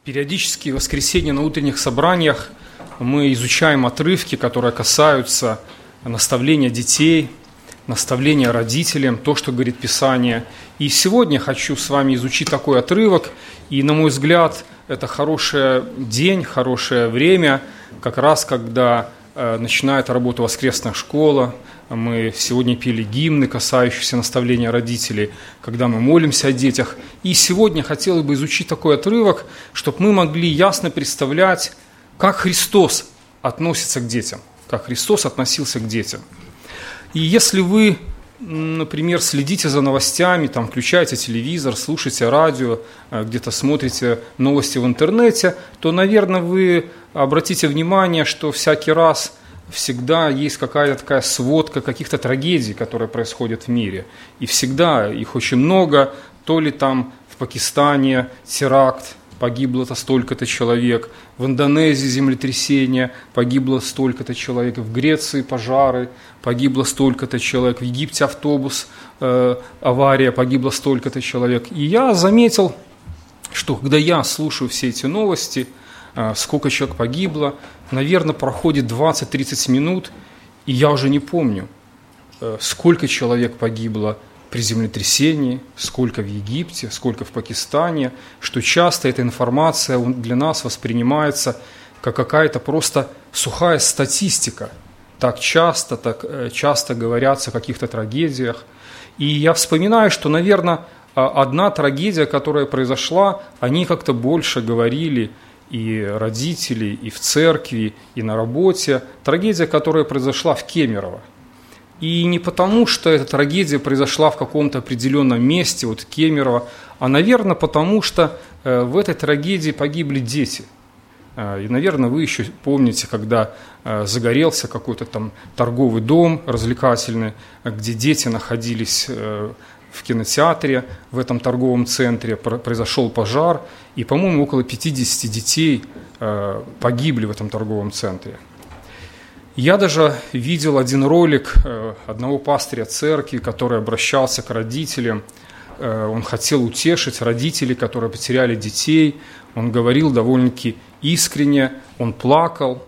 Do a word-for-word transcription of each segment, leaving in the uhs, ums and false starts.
Периодически в воскресенье на утренних собраниях мы изучаем отрывки, которые касаются наставления детей, наставления родителям, то, что говорит Писание. И сегодня хочу с вами изучить такой отрывок, и, на мой взгляд, это хороший день, хорошее время, как раз когда э, начинает работу воскресная школа. Мы сегодня пели гимны, касающиеся наставления родителей, когда мы молимся о детях. И сегодня хотелось бы изучить такой отрывок, чтобы мы могли ясно представлять, как Христос относится к детям, как Христос относился к детям. И если вы, например, следите за новостями, там, включаете телевизор, слушаете радио, где-то смотрите новости в интернете, то, наверное, вы обратите внимание, что всякий раз всегда есть какая-то такая сводка каких-то трагедий, которые происходят в мире. И всегда их очень много, то ли там в Пакистане теракт, погибло-то столько-то человек, в Индонезии землетрясение, погибло столько-то человек, в Греции пожары, погибло столько-то человек, в Египте автобус, э, авария, погибло столько-то человек. И я заметил, что когда я слушаю все эти новости, э, сколько человек погибло, наверное, проходит двадцать-тридцать минут, и я уже не помню, э, сколько человек погибло при землетрясении, сколько в Египте, сколько в Пакистане, что часто эта информация для нас воспринимается как какая-то просто сухая статистика. Так часто, так часто говорятся о каких-то трагедиях. И я вспоминаю, что, наверное, одна трагедия, которая произошла, о ней как-то больше говорили и родители, и в церкви, и на работе. Трагедия, которая произошла в Кемерово. И не потому, что эта трагедия произошла в каком-то определенном месте, вот Кемерово, а, наверное, потому что э, в этой трагедии погибли дети. Э, и, наверное, вы еще помните, когда э, загорелся какой-то там торговый дом развлекательный, где дети находились э, в кинотеатре, в этом торговом центре, произошел пожар, и, по-моему, около пятидесяти детей э, погибли в этом торговом центре. Я даже видел один ролик одного пастыря церкви, который обращался к родителям. Он хотел утешить родителей, которые потеряли детей. Он говорил довольно-таки искренне, он плакал.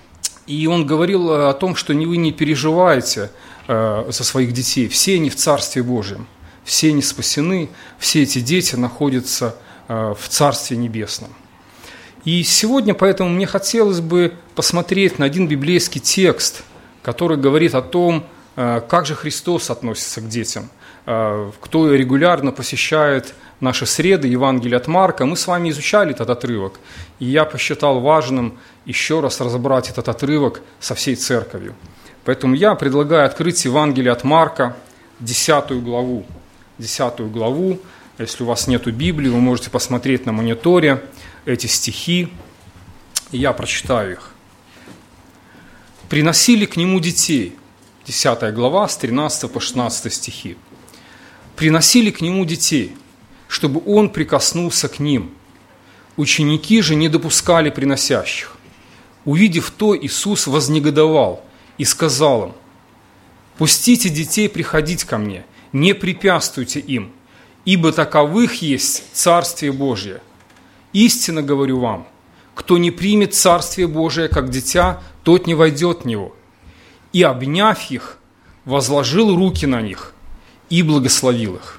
И он говорил о том, что вы не переживайте за своих детей. Все они в Царстве Божьем, все они спасены, все эти дети находятся в Царстве Небесном. И сегодня поэтому мне хотелось бы посмотреть на один библейский текст, который говорит о том, как же Христос относится к детям. Кто регулярно посещает наши среды Евангелия от Марка, мы с вами изучали этот отрывок, и я посчитал важным еще раз разобрать этот отрывок со всей церковью. Поэтому я предлагаю открыть Евангелие от Марка, десятую главу. десятую главу. Если у вас нет Библии, вы можете посмотреть на мониторе эти стихи, и я прочитаю их. «Приносили к нему детей», десятая глава, с тринадцатого по шестнадцатый стихи. «Приносили к нему детей, чтобы он прикоснулся к ним. Ученики же не допускали приносящих. Увидев то, Иисус вознегодовал и сказал им: „Пустите детей приходить ко мне, не препятствуйте им, ибо таковых есть Царствие Божие. Истинно говорю вам, кто не примет Царствие Божие как дитя, тот не войдет в него. И, обняв их, возложил руки на них и благословил их».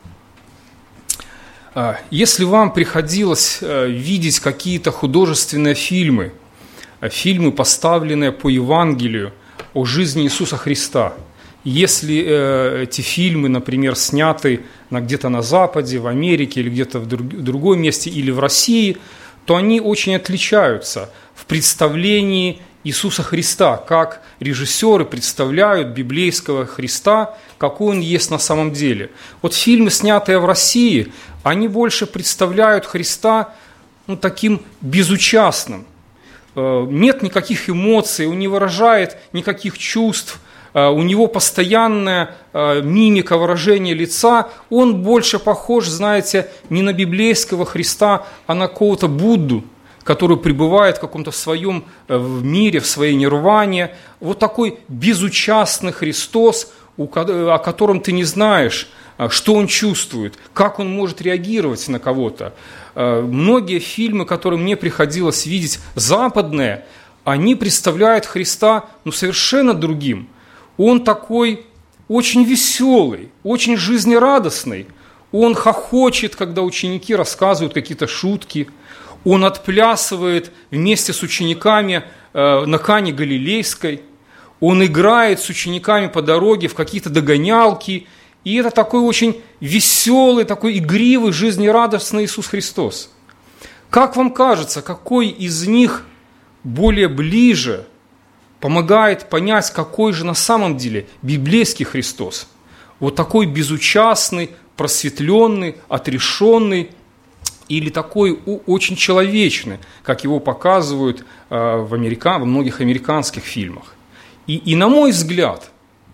Если вам приходилось видеть какие-то художественные фильмы, фильмы, поставленные по Евангелию о жизни Иисуса Христа, если э, эти фильмы, например, сняты на, где-то на Западе, в Америке или где-то в, друг, в другом месте или в России, то они очень отличаются в представлении Иисуса Христа, как режиссеры представляют библейского Христа, какой он есть на самом деле. Вот фильмы, снятые в России, они больше представляют Христа ну, таким безучастным. Э, нет никаких эмоций, он не выражает никаких чувств, у него постоянная мимика, выражение лица, он больше похож, знаете, не на библейского Христа, а на какого-то Будду, который пребывает в каком-то своем в мире, в своей нирване. Вот такой безучастный Христос, о котором ты не знаешь, что он чувствует, как он может реагировать на кого-то. Многие фильмы, которые мне приходилось видеть, западные, они представляют Христа ну, совершенно другим. Он такой очень веселый, очень жизнерадостный. Он хохочет, когда ученики рассказывают какие-то шутки. Он отплясывает вместе с учениками на Кане Галилейской. Он играет с учениками по дороге в какие-то догонялки. И это такой очень веселый, такой игривый, жизнерадостный Иисус Христос. Как вам кажется, какой из них более ближе помогает понять, какой же на самом деле библейский Христос? Вот такой безучастный, просветленный, отрешенный или такой очень человечный, как его показывают в Америка, во многих американских фильмах. И, и на мой взгляд,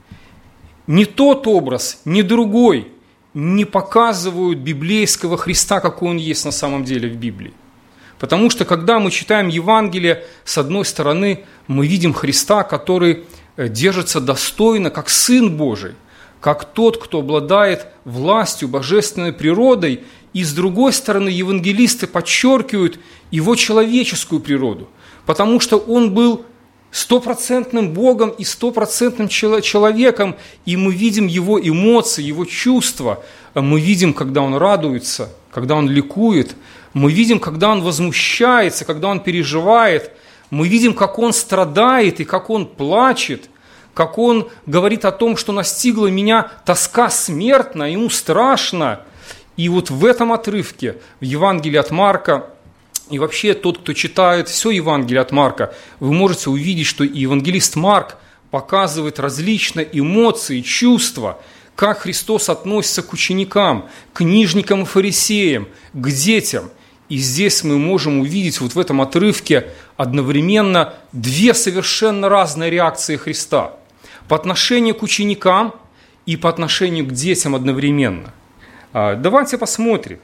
ни тот образ, ни другой не показывают библейского Христа, какой он есть на самом деле в Библии. Потому что, когда мы читаем Евангелие, с одной стороны, мы видим Христа, который держится достойно, как Сын Божий, как тот, кто обладает властью, божественной природой, и с другой стороны, евангелисты подчеркивают его человеческую природу, потому что он был стопроцентным Богом и стопроцентным человеком, и мы видим его эмоции, его чувства, мы видим, когда он радуется, когда он ликует, мы видим, когда он возмущается, когда он переживает, мы видим, как он страдает и как он плачет, как он говорит о том, что настигла меня тоска смертная, ему страшно. И вот в этом отрывке, в Евангелии от Марка, и вообще тот, кто читает все Евангелие от Марка, вы можете увидеть, что и евангелист Марк показывает различные эмоции, чувства, как Христос относится к ученикам, к книжникам и фарисеям, к детям. И здесь мы можем увидеть вот в этом отрывке одновременно две совершенно разные реакции Христа по отношению к ученикам и по отношению к детям одновременно. Давайте посмотрим,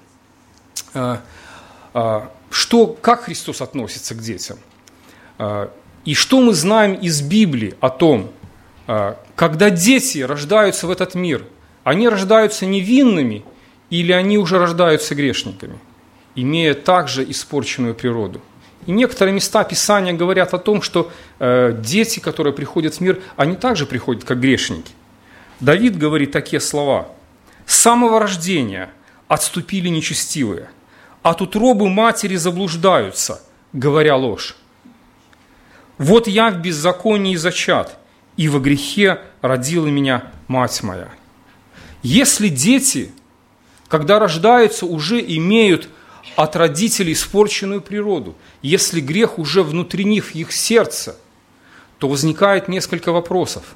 что, как Христос относится к детям. И что мы знаем из Библии о том, когда дети рождаются в этот мир, они рождаются невинными или они уже рождаются грешниками, имея также испорченную природу. И некоторые места Писания говорят о том, что э, дети, которые приходят в мир, они также приходят как грешники. Давид говорит такие слова: «С самого рождения отступили нечестивые, от утробы матери заблуждаются, говоря ложь. Вот я в беззаконии зачат, и во грехе родила меня мать моя». Если дети, когда рождаются, уже имеют от родителей испорченную природу, если грех уже внутри них, в их сердце, то возникает несколько вопросов.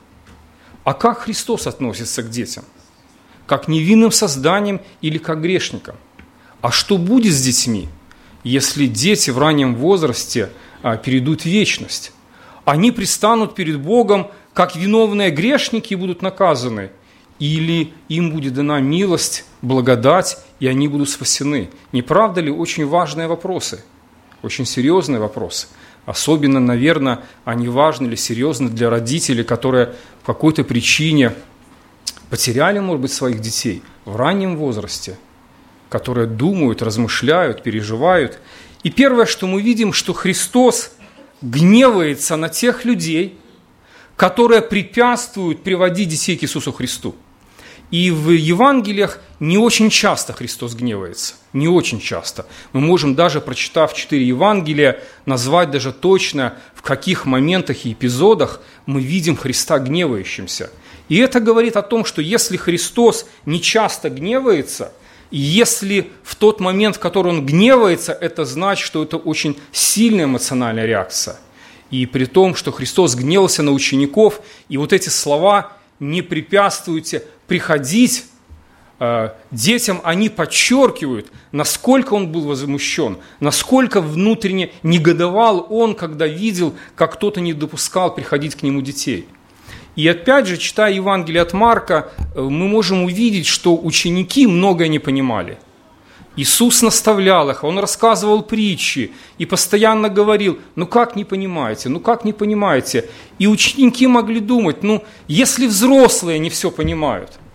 А как Христос относится к детям? Как к невинным созданиям или как к грешникам? А что будет с детьми, если дети в раннем возрасте а, перейдут в вечность? Они предстанут перед Богом как виновные грешники и будут наказаны, или им будет дана милость, благодать, и они будут спасены? Не правда ли очень важные вопросы, очень серьезные вопросы? Особенно, наверное, они важны или серьезны для родителей, которые по какой-то причине потеряли, может быть, своих детей в раннем возрасте, которые думают, размышляют, переживают. И первое, что мы видим, что Христос гневается на тех людей, которые препятствуют приводить детей к Иисусу Христу. И в Евангелиях не очень часто Христос гневается, не очень часто. Мы можем даже, прочитав четыре Евангелия, назвать даже точно, в каких моментах и эпизодах мы видим Христа гневающимся. И это говорит о том, что если Христос не часто гневается, и если в тот момент, в который Он гневается, это значит, что это очень сильная эмоциональная реакция. И при том, что Христос гневался на учеников, и вот эти слова «не препятствуйте приходить» э, детям, они подчеркивают, насколько он был возмущен, насколько внутренне негодовал он, когда видел, как кто-то не допускал приходить к нему детей. И опять же, читая Евангелие от Марка, мы можем увидеть, что ученики многое не понимали. Иисус наставлял их, Он рассказывал притчи и постоянно говорил: ну как не понимаете, ну как не понимаете? И ученики могли думать: ну если взрослые не все понимают,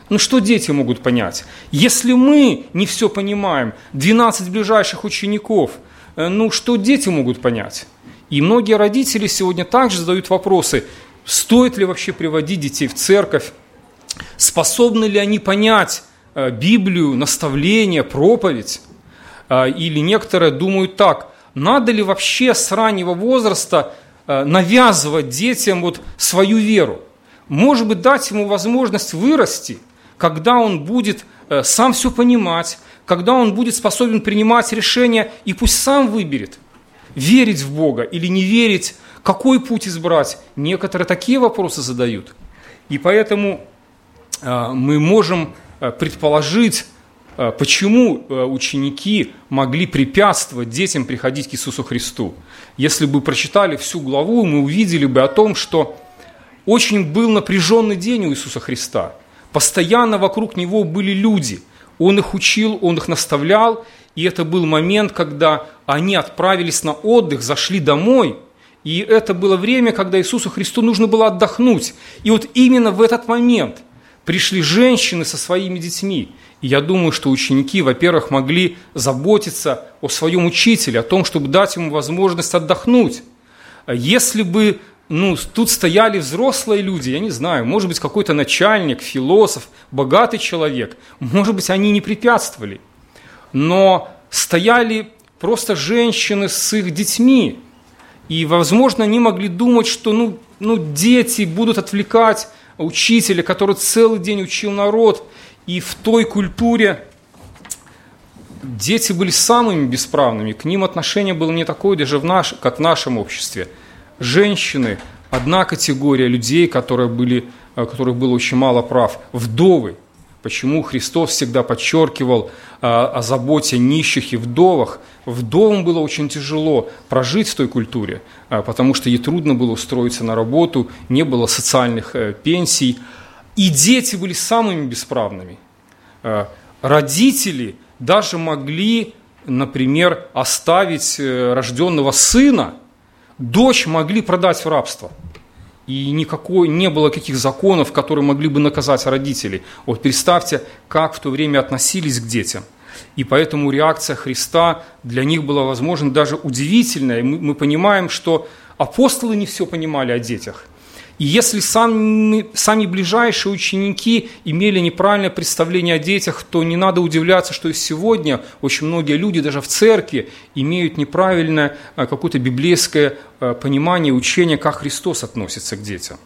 Ну что дети могут понять? Если мы не все понимаем, двенадцать ближайших учеников, ну что дети могут понять? И многие родители сегодня также задают вопросы, стоит ли вообще приводить детей в церковь, способны ли они понять Библию, наставление, проповедь? Или некоторые думают так, надо ли вообще с раннего возраста навязывать детям вот свою веру? Может быть, дать ему возможность вырасти, когда он будет э, сам все понимать, когда он будет способен принимать решения, и пусть сам выберет, верить в Бога или не верить, какой путь избрать. Некоторые такие вопросы задают. И поэтому э, мы можем э, предположить, э, почему э, ученики могли препятствовать детям приходить к Иисусу Христу. Если бы прочитали всю главу, мы увидели бы о том, что очень был напряженный день у Иисуса Христа. Постоянно вокруг Него были люди. Он их учил, Он их наставлял. И это был момент, когда они отправились на отдых, зашли домой. И это было время, когда Иисусу Христу нужно было отдохнуть. И вот именно в этот момент пришли женщины со своими детьми. И я думаю, что ученики, во-первых, могли заботиться о своем учителе, о том, чтобы дать ему возможность отдохнуть. Если бы Ну, тут стояли взрослые люди, я не знаю, может быть, какой-то начальник, философ, богатый человек, может быть, они не препятствовали. Но стояли просто женщины с их детьми, и, возможно, они могли думать, что ну, ну, дети будут отвлекать учителя, который целый день учил народ, и в той культуре дети были самыми бесправными, к ним отношение было не такое даже в наш, как в нашем обществе. Женщины – одна категория людей, которые были, которых было очень мало прав. Вдовы. Почему Христос всегда подчеркивал а, о заботе нищих и вдовах? Вдовам было очень тяжело прожить в той культуре, а, потому что ей трудно было устроиться на работу, не было социальных а, пенсий. И дети были самыми бесправными. А, родители даже могли, например, оставить рожденного сына, дочь могли продать в рабство. И никакой, не было каких законов, которые могли бы наказать родителей. Вот представьте, как в то время относились к детям. И поэтому реакция Христа для них была, возможно, даже удивительная. И мы, мы понимаем, что апостолы не все понимали о детях. И если сами, сами ближайшие ученики имели неправильное представление о детях, то не надо удивляться, что и сегодня очень многие люди даже в церкви имеют неправильное какое-то библейское понимание, учение, как Христос относится к детям.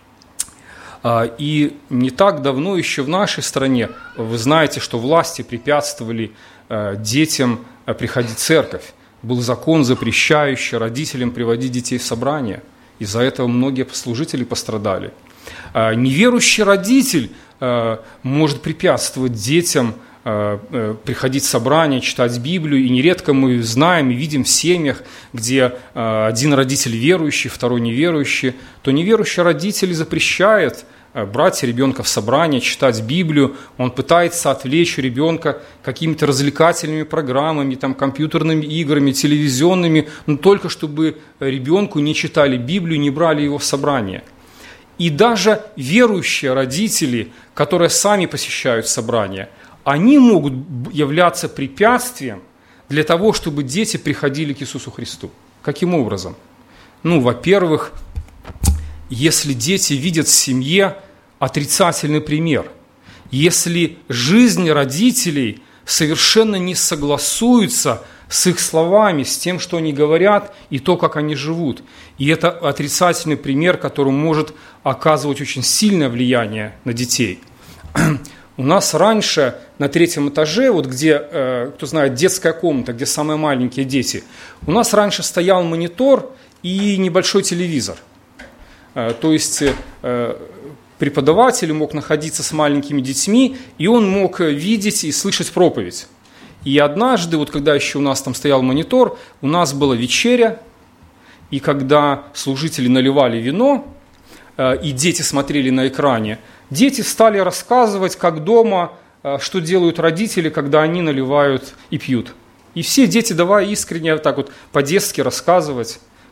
И не так давно еще в нашей стране, вы знаете, что власти препятствовали детям приходить в церковь. Был закон, запрещающий родителям приводить детей в собрание. Из-за этого многие служители пострадали. Неверующий родитель может препятствовать детям приходить в собрание, читать Библию. И нередко мы знаем и видим в семьях, где один родитель верующий, второй неверующий, то неверующий родитель запрещает брать ребенка в собрание, читать Библию. Он пытается отвлечь ребенка какими-то развлекательными программами, там, компьютерными играми, телевизионными, но только чтобы ребенку не читали Библию, не брали его в собрание. И даже верующие родители, которые сами посещают собрания, они могут являться препятствием для того, чтобы дети приходили к Иисусу Христу. Каким образом? Ну, во-первых, если дети видят в семье отрицательный пример, если жизнь родителей совершенно не согласуется с их словами, с тем, что они говорят, и то, как они живут. И это отрицательный пример, который может оказывать очень сильное влияние на детей. У нас раньше на третьем этаже, вот где, кто знает, детская комната, где самые маленькие дети, у нас раньше стоял монитор и небольшой телевизор. То есть преподаватель мог находиться с маленькими детьми, и он мог видеть и слышать проповедь. И однажды, вот когда еще у нас там стоял монитор, у нас была вечеря, и когда служители наливали вино, и дети смотрели на экране, дети стали рассказывать, как дома, что делают родители, когда они наливают и пьют. И все дети, давай искренне так вот по-детски рассказывать,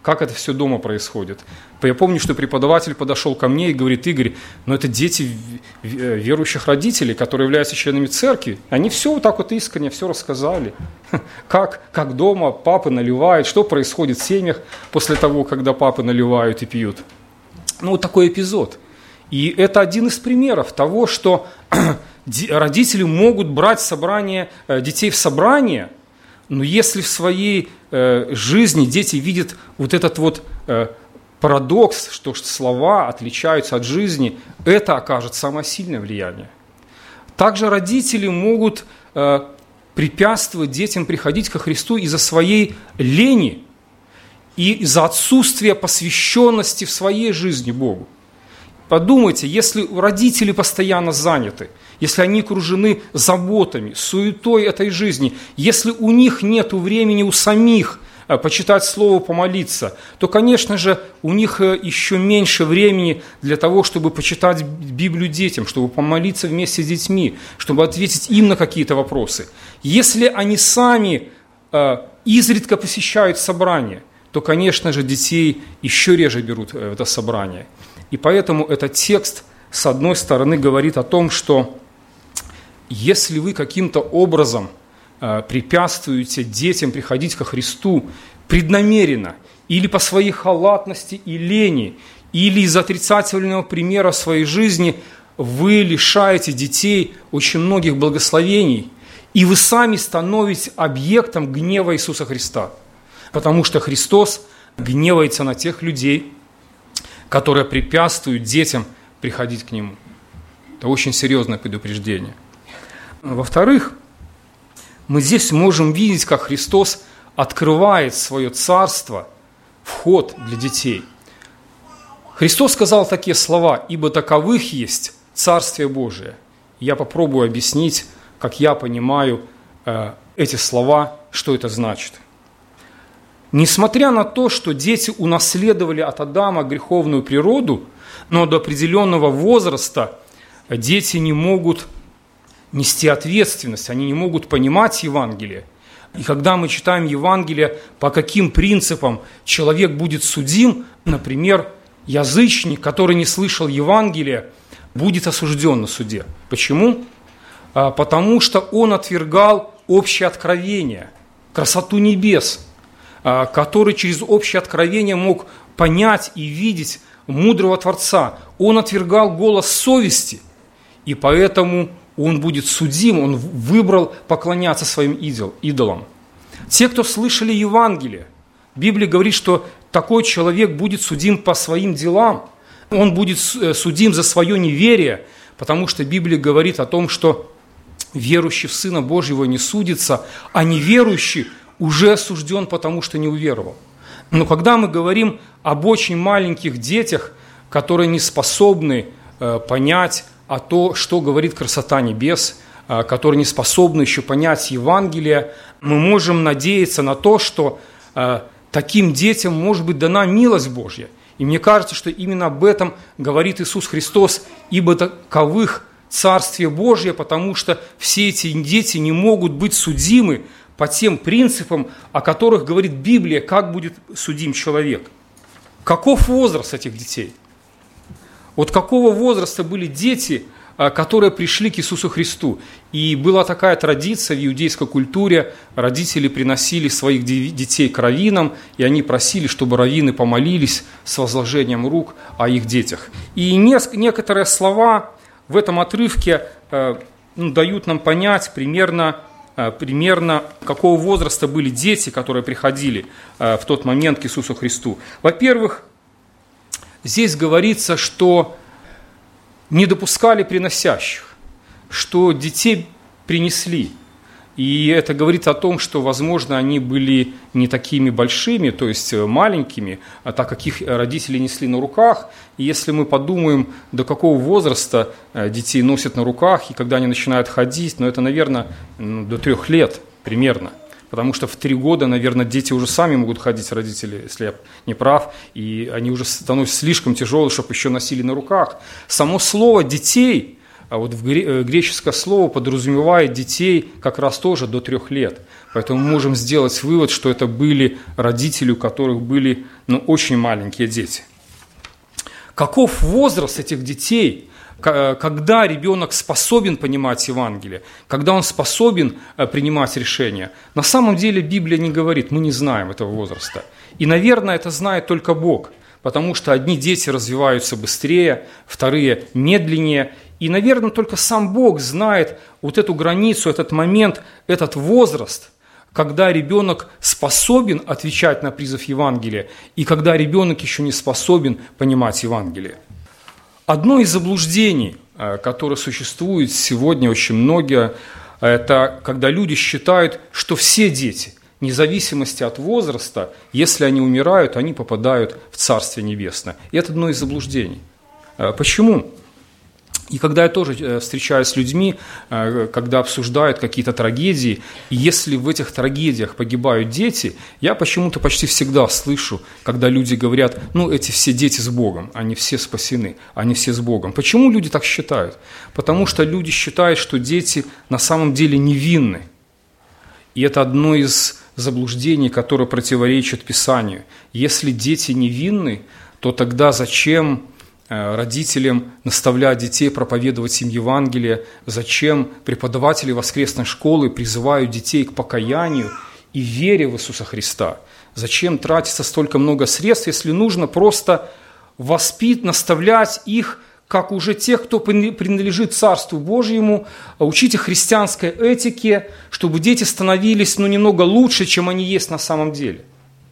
как это все дома происходит. Я помню, что преподаватель подошел ко мне и говорит: Игорь, ну это дети верующих родителей, которые являются членами церкви. Они все вот так вот искренне все рассказали. Как, как дома папы наливают, что происходит в семьях после того, когда папы наливают и пьют. Ну вот такой эпизод. И это один из примеров того, что родители могут брать собрание, детей в собрание, но если в своей э, жизни дети видят вот этот вот э, парадокс, что слова отличаются от жизни, это окажет самое сильное влияние. Также родители могут э, препятствовать детям приходить ко Христу из-за своей лени и из-за отсутствия посвященности в своей жизни Богу. Подумайте, если родители постоянно заняты, если они окружены заботами, суетой этой жизни, если у них нет времени у самих почитать Слово, помолиться, то, конечно же, у них еще меньше времени для того, чтобы почитать Библию детям, чтобы помолиться вместе с детьми, чтобы ответить им на какие-то вопросы. Если они сами изредка посещают собрания, то, конечно же, детей еще реже берут в это собрание. И поэтому этот текст, с одной стороны, говорит о том, что если вы каким-то образом э, препятствуете детям приходить ко Христу преднамеренно, или по своей халатности и лени, или из отрицательного примера в своей жизни, вы лишаете детей очень многих благословений, и вы сами становитесь объектом гнева Иисуса Христа. Потому что Христос гневается на тех людей, которые препятствуют детям приходить к Нему. Это очень серьезное предупреждение. Во-вторых, мы здесь можем видеть, как Христос открывает свое царство, вход для детей. Христос сказал такие слова: «Ибо таковых есть Царствие Божие». Я попробую объяснить, как я понимаю э, эти слова, что это значит. Несмотря на то, что дети унаследовали от Адама греховную природу, но до определенного возраста дети не могут нести ответственность, они не могут понимать Евангелие. И когда мы читаем Евангелие, по каким принципам человек будет судим, например, язычник, который не слышал Евангелия, будет осужден на суде. Почему? Потому что он отвергал общее откровение, красоту небес, который через общее откровение мог понять и видеть мудрого Творца. Он отвергал голос совести, и поэтому он будет судим, он выбрал поклоняться своим идолам. Те, кто слышали Евангелие, Библия говорит, что такой человек будет судим по своим делам, он будет судим за свое неверие, потому что Библия говорит о том, что верующий в Сына Божьего не судится, а неверующий уже осужден, потому что не уверовал. Но когда мы говорим об очень маленьких детях, которые не способны э, понять о том, что говорит красота небес, э, которые не способны еще понять Евангелие, мы можем надеяться на то, что э, таким детям может быть дана милость Божья. И мне кажется, что именно об этом говорит Иисус Христос: «Ибо таковых Царствие Божье», потому что все эти дети не могут быть судимы по тем принципам, о которых говорит Библия, как будет судим человек. Каков возраст этих детей? От какого возраста были дети, которые пришли к Иисусу Христу? И была такая традиция в иудейской культуре: родители приносили своих детей к раввинам, и они просили, чтобы раввины помолились с возложением рук о их детях. И некоторые слова в этом отрывке ну, дают нам понять примерно, примерно, какого возраста были дети, которые приходили в тот момент к Иисусу Христу. Во-первых, здесь говорится, что не допускали приносящих, что детей принесли. И это говорит о том, что, возможно, они были не такими большими, то есть маленькими, а так как их родители несли на руках. И если мы подумаем, до какого возраста детей носят на руках, и когда они начинают ходить, ну, это, наверное, ну, до трех лет примерно. Потому что в три года, наверное, дети уже сами могут ходить, родители, если я не прав, и они уже становятся слишком тяжелые, чтобы еще носили на руках. Само слово «детей» а вот в греческое слово подразумевает детей как раз тоже до трех лет. Поэтому мы можем сделать вывод, что это были родители, у которых были ну, очень маленькие дети. Каков возраст этих детей, когда ребенок способен понимать Евангелие, когда он способен принимать решения? На самом деле Библия не говорит, мы не знаем этого возраста. И, наверное, это знает только Бог, потому что одни дети развиваются быстрее, вторые медленнее. И, наверное, только сам Бог знает вот эту границу, этот момент, этот возраст, когда ребенок способен отвечать на призыв Евангелия, и когда ребенок еще не способен понимать Евангелие. Одно из заблуждений, которое существует сегодня очень многие, это когда люди считают, что все дети, вне зависимости от возраста, если они умирают, они попадают в Царствие Небесное. И это одно из заблуждений. Почему? И когда я тоже встречаюсь с людьми, когда обсуждают какие-то трагедии, и если в этих трагедиях погибают дети, я почему-то почти всегда слышу, когда люди говорят, ну, эти все дети с Богом, они все спасены, они все с Богом. Почему люди так считают? Потому что люди считают, что дети на самом деле невинны. И это одно из заблуждений, которое противоречит Писанию. Если дети невинны, то тогда зачем родителям наставлять детей, проповедовать им Евангелие, зачем преподаватели воскресной школы призывают детей к покаянию и вере в Иисуса Христа? Зачем тратится столько много средств, если нужно просто воспитывать, наставлять их, как уже тех, кто принадлежит Царству Божьему, учить их христианской этике, чтобы дети становились ну, немного лучше, чем они есть на самом деле.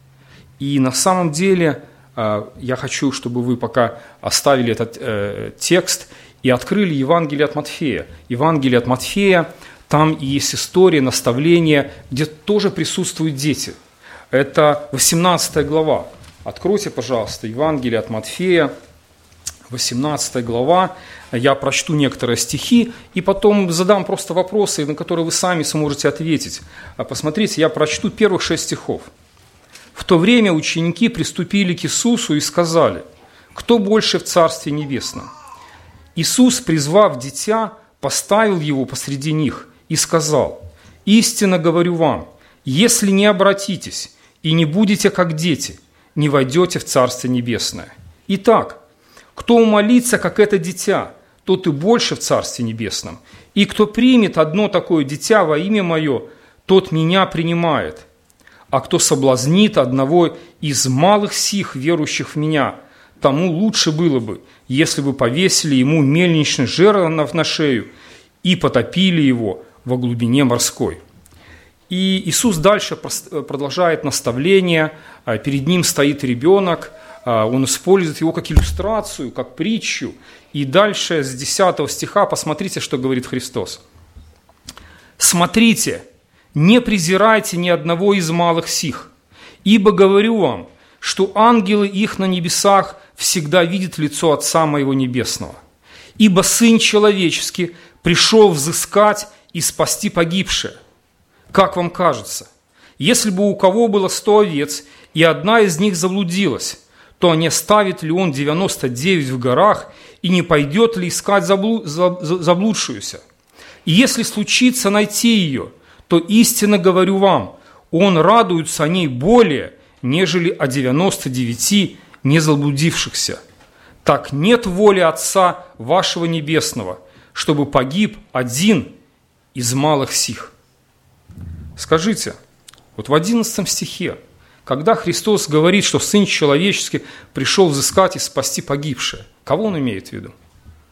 И на самом деле я хочу, чтобы вы пока оставили этот э, текст и открыли Евангелие от Матфея. Евангелие от Матфея, там есть история, наставление, где тоже присутствуют дети. Это восемнадцатая глава. Откройте, пожалуйста, Евангелие от Матфея, восемнадцатая глава. Я прочту некоторые стихи и потом задам просто вопросы, на которые вы сами сможете ответить. Посмотрите, я прочту первых шесть стихов. В то время ученики приступили к Иисусу и сказали: «Кто больше в Царстве Небесном?» Иисус, призвав дитя, поставил его посреди них и сказал: «Истинно говорю вам, если не обратитесь и не будете как дети, не войдете в Царствие Небесное. Итак, кто умолится, как это дитя, тот и больше в Царстве Небесном. И кто примет одно такое дитя во имя Мое, тот Меня принимает. А кто соблазнит одного из малых сих, верующих в Меня, тому лучше было бы, если бы повесили ему мельничный жернов на шею и потопили его во глубине морской». И Иисус дальше продолжает наставление. Перед ним стоит ребенок, он использует его как иллюстрацию, как притчу. И дальше с десятого стиха посмотрите, что говорит Христос. «Смотрите, не презирайте ни одного из малых сих, ибо говорю вам, что ангелы их на небесах всегда видят лицо Отца Моего Небесного. Ибо Сын Человеческий пришел взыскать и спасти погибшее. Как вам кажется, если бы у кого было сто овец, и одна из них заблудилась, то не оставит ли он девяносто девять в горах и не пойдет ли искать заблу... заблудшуюся? И если случится найти ее, то истинно говорю вам, он радуется о ней более, нежели о девяноста девяти не заблудившихся. Так нет воли Отца вашего Небесного, чтобы погиб один из малых сих». Скажите, вот в одиннадцатом стихе, когда Христос говорит, что Сын Человеческий пришел взыскать и спасти погибшее, кого Он имеет в виду?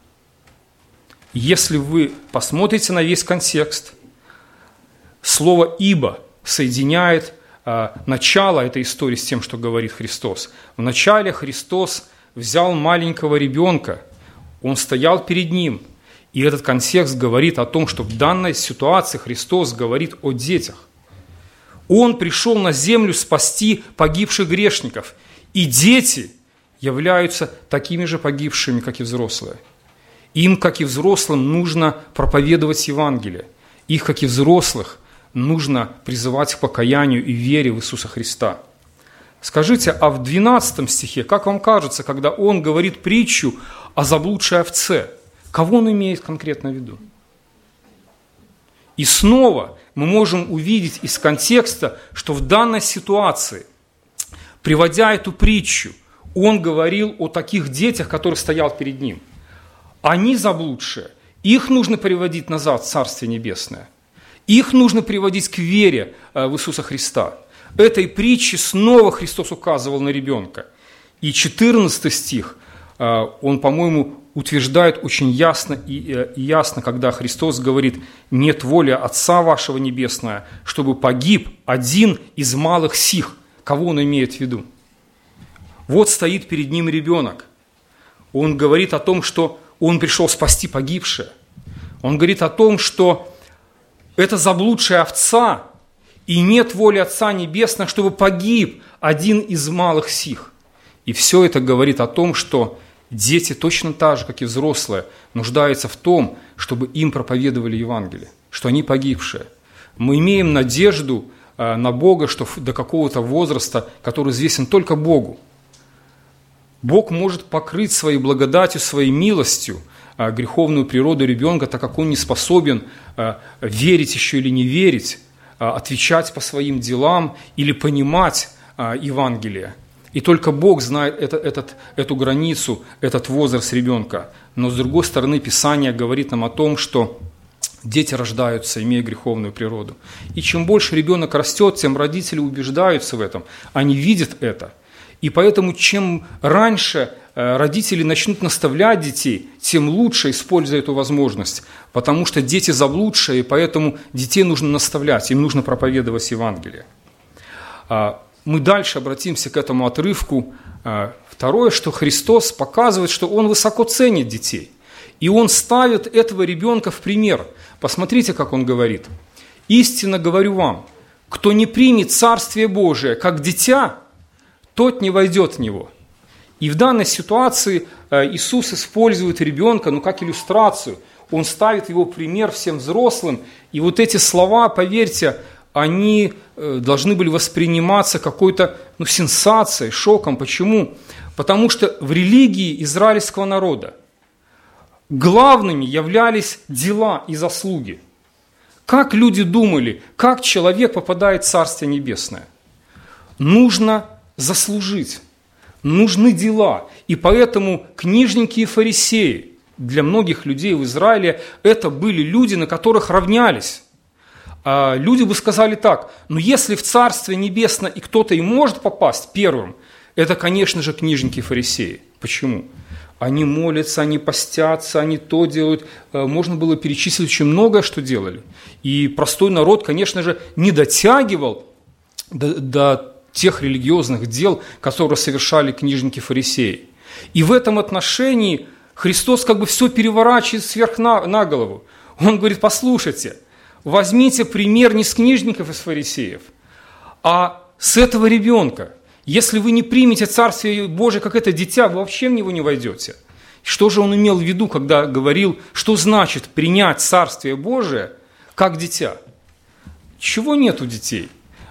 Если вы посмотрите на весь контекст, слово «ибо» соединяет а, начало этой истории с тем, что говорит Христос. Вначале Христос взял маленького ребенка, он стоял перед ним, и этот контекст говорит о том, что в данной ситуации Христос говорит о детях. Он пришел на землю спасти погибших грешников, и дети являются такими же погибшими, как и взрослые. Им, как и взрослым, нужно проповедовать Евангелие. Их, как и взрослых, нужно призывать к покаянию и вере в Иисуса Христа. Скажите, а в двенадцатом стихе, как вам кажется, когда он говорит притчу о заблудшей овце, Кого он имеет конкретно в виду? И снова мы можем увидеть из контекста, что в данной ситуации, приводя эту притчу, он говорил о таких детях, которые стоял перед ним. Они заблудшие, их нужно приводить назад в Царствие Небесное. Их нужно приводить к вере в Иисуса Христа. Этой притче снова Христос указывал на ребенка. И четырнадцатый стих, он, по-моему, утверждает очень ясно и ясно, когда Христос говорит: «Нет воли Отца вашего Небесного, чтобы погиб один из малых сих». Кого он имеет в виду? Вот стоит перед ним ребенок. Он говорит о том, что он пришел спасти погибшее. Он говорит о том, что это заблудшая овца, и нет воли Отца Небесного, чтобы погиб один из малых сих. И все это говорит о том, что дети точно так же, как и взрослые, нуждаются в том, чтобы им проповедовали Евангелие, что они погибшие. Мы имеем надежду на Бога, что до какого-то возраста, который известен только Богу, Бог может покрыть своей благодатью, своей милостью греховную природу ребенка, так как он не способен верить еще или не верить, отвечать по своим делам или понимать Евангелие. И только Бог знает это, этот, эту границу, этот возраст ребенка. Но с другой стороны, Писание говорит нам о том, что дети рождаются, имея греховную природу. И чем больше ребенок растет, тем родители убеждаются в этом, они видят это. И поэтому, чем раньше родители начнут наставлять детей, тем лучше, используя эту возможность. Потому что дети заблудшие, и поэтому детей нужно наставлять, им нужно проповедовать Евангелие. Мы дальше обратимся к этому отрывку. Второе, что Христос показывает, что Он высоко ценит детей. И Он ставит этого ребенка в пример. Посмотрите, как Он говорит. «Истинно говорю вам, кто не примет Царствие Божие как дитя, тот не войдет в него». И в данной ситуации Иисус использует ребенка, ну, как иллюстрацию. Он ставит его пример всем взрослым. И вот эти слова, поверьте, они должны были восприниматься какой-то ну, сенсацией, шоком. Почему? Потому что в религии израильского народа главными являлись дела и заслуги. Как люди думали, как человек попадает в Царствие Небесное? Нужно заслужить, нужны дела. И поэтому книжники и фарисеи для многих людей в Израиле это были люди, на которых равнялись. А люди бы сказали так: ну если в Царствие Небесное и кто-то и может попасть первым, это, конечно же, книжники и фарисеи. Почему? Они молятся, они постятся, они то делают. Можно было перечислить очень многое, что делали. И простой народ, конечно же, не дотягивал до, до тех религиозных дел, которые совершали книжники и фарисеи. И в этом отношении Христос как бы все переворачивает сверх на, на голову. Он говорит: послушайте, возьмите пример не с книжников и с фарисеев, а с этого ребенка. Если вы не примете Царствие Божие как это дитя, вы вообще в него не войдете. Что же он имел в виду, когда говорил, что значит принять Царствие Божие как дитя? Чего нет у детей?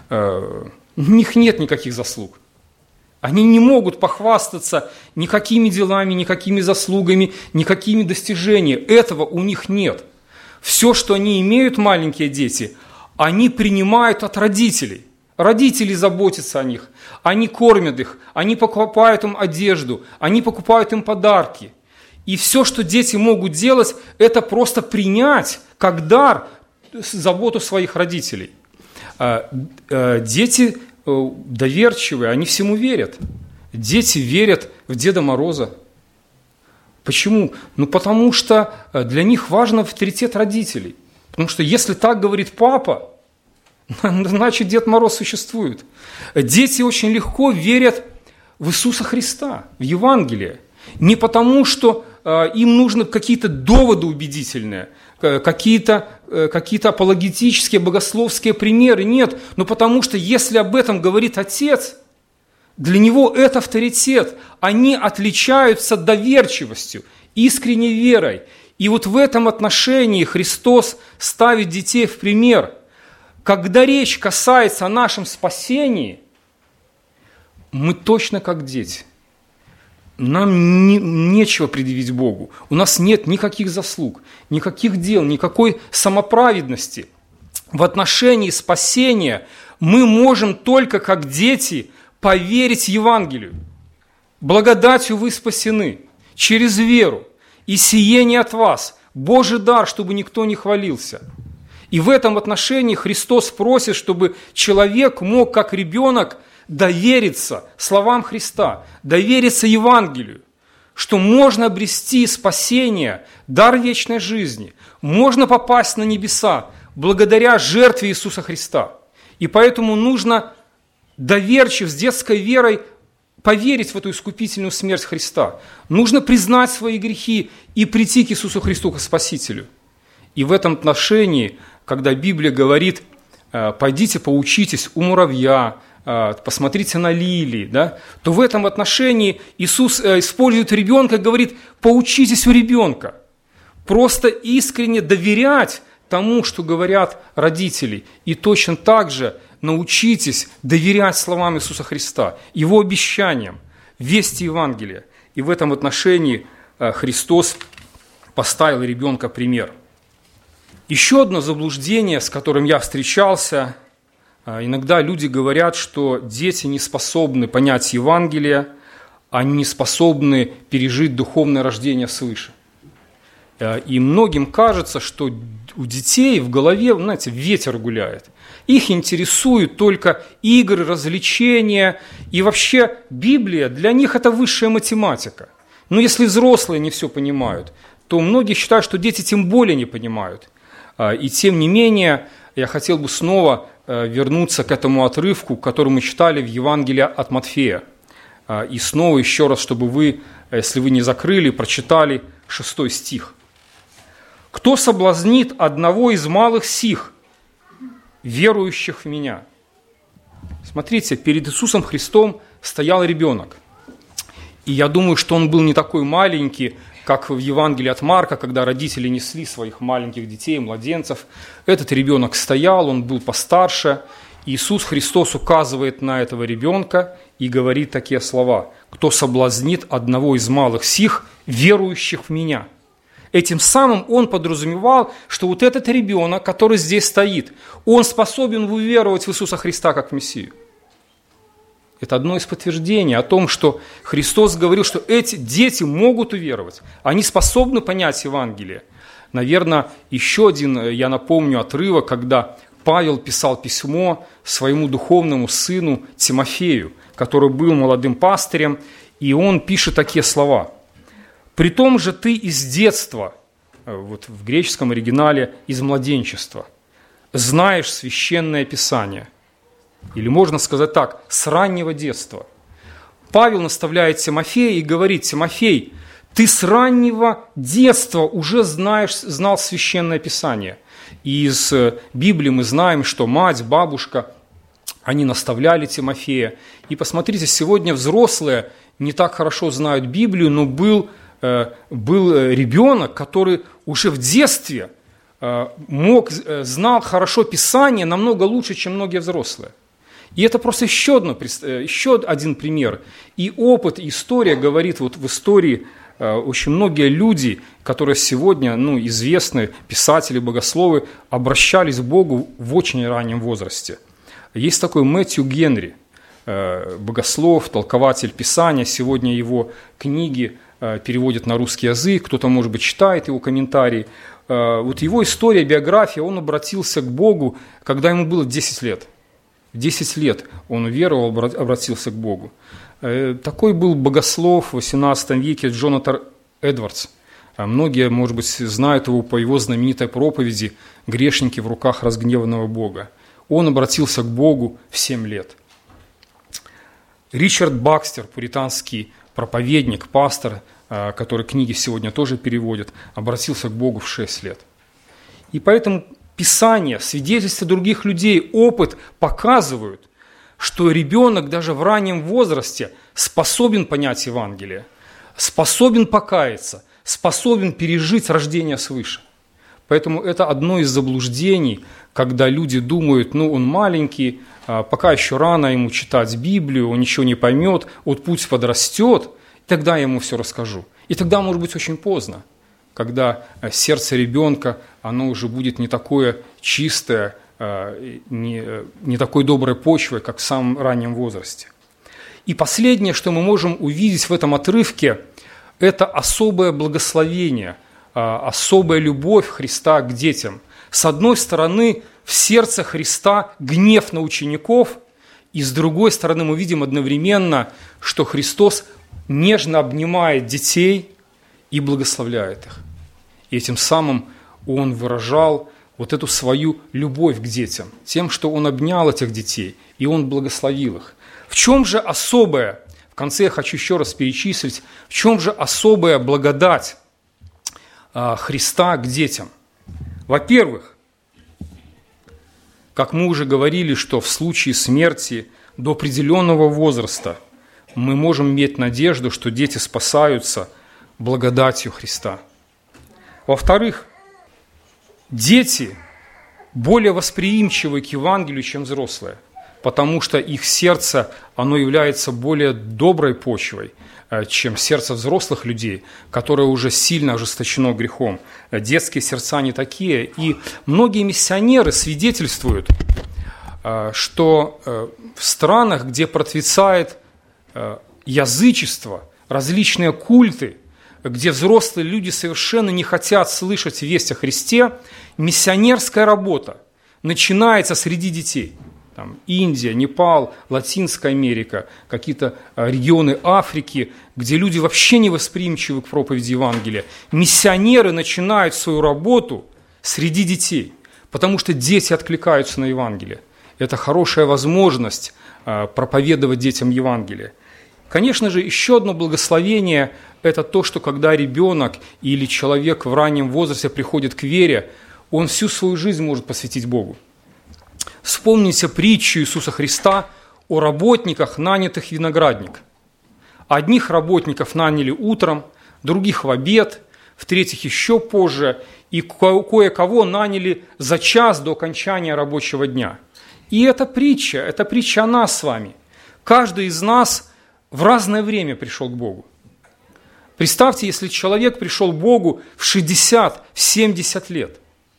У них нет никаких заслуг. Они не могут похвастаться никакими делами, никакими заслугами, никакими достижениями. Этого у них нет. Все, что они имеют, маленькие дети, они принимают от родителей. Родители заботятся о них, они кормят их, они покупают им одежду, они покупают им подарки. И все, что дети могут делать, это просто принять как дар заботу своих родителей. Дети доверчивые, они всему верят. Дети верят в Деда Мороза. Почему? Ну, потому что для них важен авторитет родителей. Потому что если так говорит папа, значит, Дед Мороз существует. Дети очень легко верят в Иисуса Христа, в Евангелие. Не потому, что им нужны какие-то доводы убедительные, какие-то, какие-то апологетические, богословские примеры. Нет, но потому что если об этом говорит Отец, для него это авторитет. Они отличаются доверчивостью, искренней верой. И вот в этом отношении Христос ставит детей в пример. Когда речь касается о нашем спасении, мы точно как дети. нам не, нечего предъявить Богу. У нас нет никаких заслуг, никаких дел, никакой самоправедности. В отношении спасения мы можем только, как дети, поверить Евангелию. Благодатью вы спасены через веру, и сие не от вас, Божий дар, чтобы никто не хвалился. И в этом отношении Христос просит, чтобы человек мог, как ребенок, довериться словам Христа, довериться Евангелию, что можно обрести спасение, дар вечной жизни, можно попасть на небеса благодаря жертве Иисуса Христа. И поэтому нужно, доверчив, с детской верой, поверить в эту искупительную смерть Христа. Нужно признать свои грехи и прийти к Иисусу Христу, как Спасителю. И в этом отношении, когда Библия говорит, пойдите поучитесь у муравья, посмотрите на лилии, да, то в этом отношении Иисус использует ребенка и говорит, поучитесь у ребенка. Просто искренне доверять тому, что говорят родители. И точно так же научитесь доверять словам Иисуса Христа, Его обещаниям, вести Евангелия. И в этом отношении Христос поставил ребенка пример. Еще одно заблуждение, с которым я встречался, иногда люди говорят, что дети не способны понять Евангелие, они не способны пережить духовное рождение свыше. И многим кажется, что у детей в голове, знаете, ветер гуляет. Их интересуют только игры, развлечения. И вообще Библия для них это высшая математика. Но если взрослые не все понимают, то многие считают, что дети тем более не понимают. И тем не менее, я хотел бы снова вернуться к этому отрывку, который мы читали в Евангелии от Матфея. И снова еще раз, чтобы вы, если вы не закрыли, прочитали шестой стих. «Кто соблазнит одного из малых сих, верующих в Меня?» Смотрите, перед Иисусом Христом стоял ребенок. И я думаю, что он был не такой маленький, как в Евангелии от Марка, когда родители несли своих маленьких детей, младенцев. Этот ребенок стоял, он был постарше. Иисус Христос указывает на этого ребенка и говорит такие слова. «Кто соблазнит одного из малых сих, верующих в Меня». Этим самым он подразумевал, что вот этот ребенок, который здесь стоит, он способен уверовать в Иисуса Христа как в Мессию. Это одно из подтверждений о том, что Христос говорил, что эти дети могут уверовать, они способны понять Евангелие. Наверное, еще один, я напомню, отрывок, когда Павел писал письмо своему духовному сыну Тимофею, который был молодым пастырем, и он пишет такие слова. «При том же ты из детства», вот в греческом оригинале, из младенчества, знаешь священное Писание». Или можно сказать так, с раннего детства. Павел наставляет Тимофея и говорит: Тимофей, ты с раннего детства уже знаешь, знал священное Писание. И из Библии мы знаем, что мать, бабушка, они наставляли Тимофея. И посмотрите, сегодня взрослые не так хорошо знают Библию, но был, был ребенок, который уже в детстве мог, знал хорошо Писание намного лучше, чем многие взрослые. И это просто еще, одно, еще один пример. И опыт, и история говорит, вот в истории очень многие люди, которые сегодня ну, известны, писатели, богословы, обращались к Богу в очень раннем возрасте. Есть такой Мэтью Генри, богослов, толкователь Писания. Сегодня его книги переводят на русский язык, кто-то, может быть, читает его комментарии. Вот его история, биография, он обратился к Богу, когда ему было десять лет. В десять лет он уверовал, обратился к Богу. Такой был богослов в восемнадцатом веке Джонатан Эдвардс. Многие, может быть, знают его по его знаменитой проповеди «Грешники в руках разгневанного Бога». Он обратился к Богу в семь лет. Ричард Бакстер, пуританский проповедник, пастор, который книги сегодня тоже переводит, обратился к Богу в шесть лет. И поэтому Писание, свидетельства других людей, опыт показывают, что ребенок даже в раннем возрасте способен понять Евангелие, способен покаяться, способен пережить рождение свыше. Поэтому это одно из заблуждений, когда люди думают, ну он маленький, пока еще рано ему читать Библию, он ничего не поймет, вот пусть подрастет, тогда я ему все расскажу. И тогда, может быть, очень поздно, когда сердце ребенка, оно уже будет не такое чистое, не, не такой доброй почвой, как в самом раннем возрасте. И последнее, что мы можем увидеть в этом отрывке, это особое благословение, особая любовь Христа к детям. С одной стороны, в сердце Христа гнев на учеников, и с другой стороны, мы видим одновременно, что Христос нежно обнимает детей и благословляет их. И этим самым Он выражал вот эту свою любовь к детям, тем, что Он обнял этих детей, и Он благословил их. В чем же особая, в конце я хочу еще раз перечислить, в чем же особая благодать Христа к детям? Во-первых, как мы уже говорили, что в случае смерти до определенного возраста мы можем иметь надежду, что дети спасаются благодатью Христа. Во-вторых, дети более восприимчивы к Евангелию, чем взрослые, потому что их сердце, оно является более доброй почвой, чем сердце взрослых людей, которое уже сильно ожесточено грехом. Детские сердца не такие. И многие миссионеры свидетельствуют, что в странах, где процветает язычество, различные культы, где взрослые люди совершенно не хотят слышать весть о Христе, миссионерская работа начинается среди детей. Там, Индия, Непал, Латинская Америка, какие-то регионы Африки, где люди вообще не восприимчивы к проповеди Евангелия. Миссионеры начинают свою работу среди детей, потому что дети откликаются на Евангелие. Это хорошая возможность проповедовать детям Евангелие. Конечно же, еще одно благословение – это то, что когда ребенок или человек в раннем возрасте приходит к вере, он всю свою жизнь может посвятить Богу. Вспомните притчу Иисуса Христа о работниках, нанятых в виноградник. Одних работников наняли утром, других в обед, в-третьих еще позже, и кое-кого наняли за час до окончания рабочего дня. И эта притча, это притча о нас с вами. Каждый из нас в разное время пришел к Богу. Представьте, если человек пришел к Богу в шестьдесят, в семьдесят лет.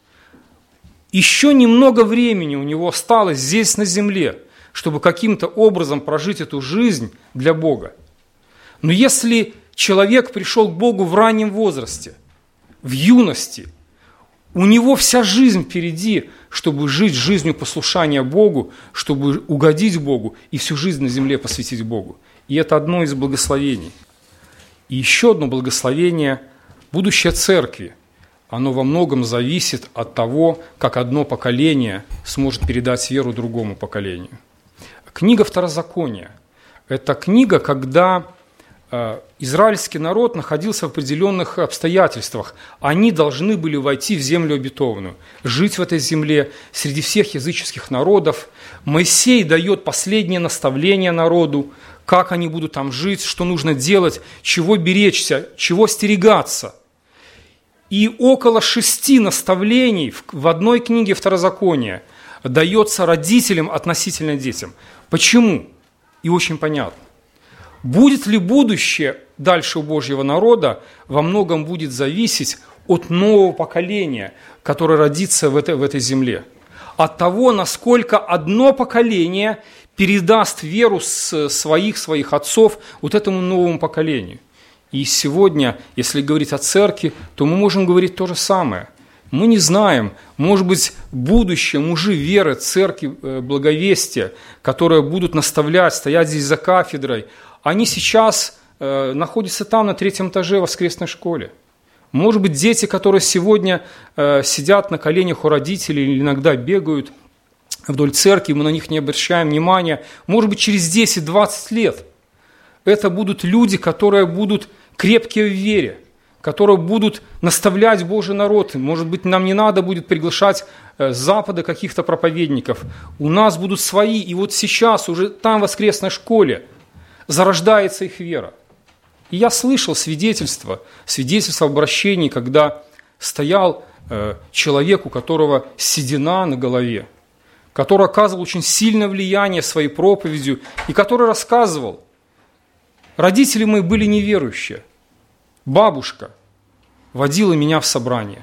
Еще немного времени у него осталось здесь на земле, чтобы каким-то образом прожить эту жизнь для Бога. Но если человек пришел к Богу в раннем возрасте, в юности, у него вся жизнь впереди, чтобы жить жизнью послушания Богу, чтобы угодить Богу и всю жизнь на земле посвятить Богу. И это одно из благословений. И еще одно благословение – будущее церкви. Оно во многом зависит от того, как одно поколение сможет передать веру другому поколению. Книга Второзакония – это книга, когда э, израильский народ находился в определенных обстоятельствах. Они должны были войти в землю обетованную, жить в этой земле среди всех языческих народов. Моисей дает последнее наставление народу, как они будут там жить, что нужно делать, чего беречься, чего остерегаться. И около шести наставлений в одной книге Второзакония дается родителям относительно детям. Почему? И очень понятно. Будет ли будущее дальше у Божьего народа, во многом будет зависеть от нового поколения, которое родится в этой, в этой земле. От того, насколько одно поколение передаст веру с своих, своих отцов вот этому новому поколению. И сегодня, если говорить о церкви, то мы можем говорить то же самое. Мы не знаем, может быть, будущее мужи веры, церкви, благовестия, которые будут наставлять, стоять здесь за кафедрой, они сейчас э, находятся там, на третьем этаже в воскресной школе. Может быть, дети, которые сегодня э, сидят на коленях у родителей или иногда бегают вдоль церкви, мы на них не обращаем внимания, может быть, через десять-двадцать лет это будут люди, которые будут крепкие в вере, которые будут наставлять Божий народ. Может быть, нам не надо будет приглашать с Запада каких-то проповедников. У нас будут свои, и вот сейчас уже там в воскресной школе зарождается их вера. И я слышал свидетельство, свидетельство обращений, когда стоял э, человек, у которого седина на голове, который оказывал очень сильное влияние своей проповедью, и который рассказывал, Родители мои были неверующие. Бабушка водила меня в собрание.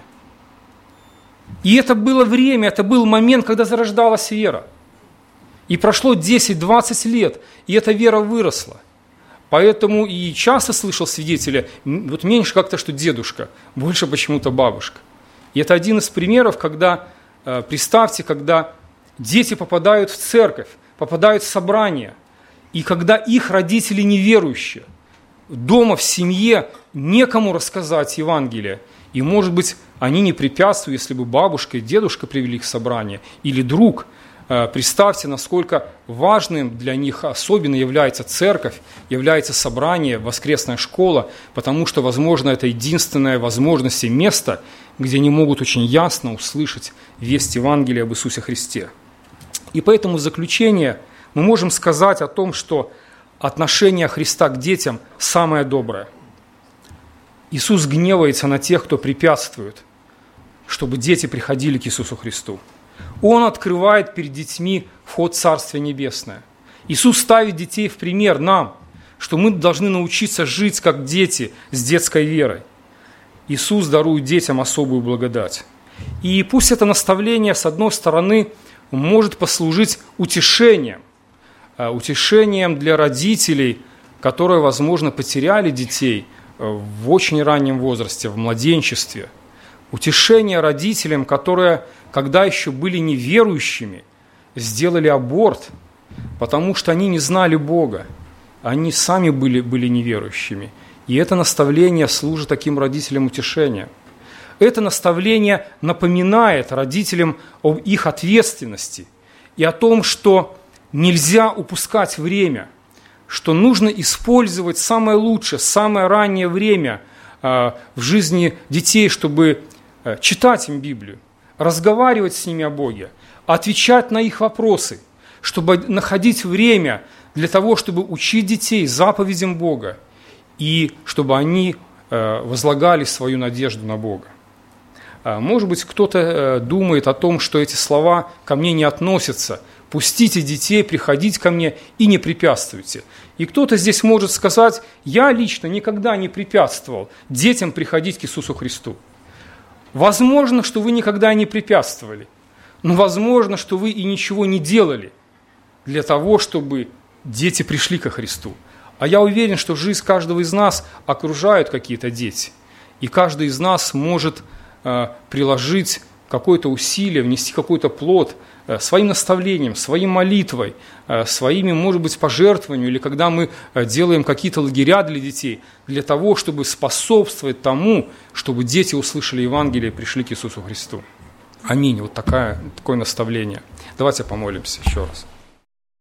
И это было время, это был момент, когда зарождалась вера. И прошло десять-двадцать лет, и эта вера выросла. Поэтому и часто слышал свидетеля, вот меньше как-то, что дедушка, больше почему-то бабушка. И это один из примеров, когда, представьте, когда дети попадают в церковь, попадают в собрание, и когда их родители неверующие, дома в семье некому рассказать Евангелие, и, может быть, они не препятствуют, если бы бабушка и дедушка привели их в собрание, или друг. Представьте, насколько важным для них особенно является церковь, является собрание, воскресная школа, потому что, возможно, это единственная возможность и место, где они могут очень ясно услышать весть Евангелия об Иисусе Христе. И поэтому в заключение мы можем сказать о том, что отношение Христа к детям самое доброе. Иисус гневается на тех, кто препятствует, чтобы дети приходили к Иисусу Христу. Он открывает перед детьми вход в Царствие Небесное. Иисус ставит детей в пример нам, что мы должны научиться жить как дети с детской верой. Иисус дарует детям особую благодать. И пусть это наставление, с одной стороны, может послужить утешением, утешением для родителей, которые, возможно, потеряли детей в очень раннем возрасте, в младенчестве. Утешение родителям, которые, когда еще были неверующими, сделали аборт, потому что они не знали Бога. Они сами были, были неверующими. И это наставление служит таким родителям утешением. Это наставление напоминает родителям об их ответственности и о том, что нельзя упускать время, что нужно использовать самое лучшее, самое раннее время в жизни детей, чтобы читать им Библию, разговаривать с ними о Боге, отвечать на их вопросы, чтобы находить время для того, чтобы учить детей заповедям Бога и чтобы они возлагали свою надежду на Бога. Может быть, кто-то думает о том, что эти слова ко мне не относятся. Пустите детей приходить ко мне и не препятствуйте. И кто-то здесь может сказать, я лично никогда не препятствовал детям приходить к Иисусу Христу. Возможно, что вы никогда не препятствовали, но возможно, что вы и ничего не делали для того, чтобы дети пришли ко Христу. А я уверен, что жизнь каждого из нас окружают какие-то дети, и каждый из нас может э, приложить какое-то усилие, внести какой-то плод э, своим наставлением, своей молитвой, э, своими, может быть, пожертвованиями, или когда мы э, делаем какие-то лагеря для детей, для того, чтобы способствовать тому, чтобы дети услышали Евангелие и пришли к Иисусу Христу. Аминь. Вот такая, такое наставление. Давайте помолимся еще раз.